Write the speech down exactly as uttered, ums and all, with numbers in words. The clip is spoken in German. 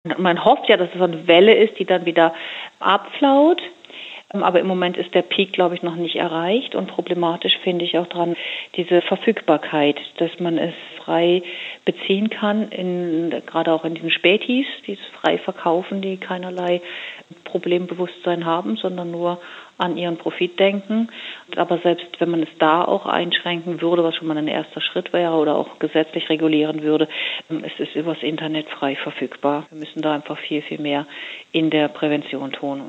Man hofft ja, dass es so eine Welle ist, die dann wieder abflaut. Aber im Moment ist der Peak, glaube ich, noch nicht erreicht. Und problematisch finde ich auch dran diese Verfügbarkeit, dass man es frei beziehen kann, in, gerade auch in diesen Spätis, dieses frei verkaufen, die keinerlei Problembewusstsein haben, sondern nur an ihren Profit denken. Aber selbst wenn man es da auch einschränken würde, was schon mal ein erster Schritt wäre oder auch gesetzlich regulieren würde, es ist übers Internet frei verfügbar. Wir müssen da einfach viel, viel mehr in der Prävention tun.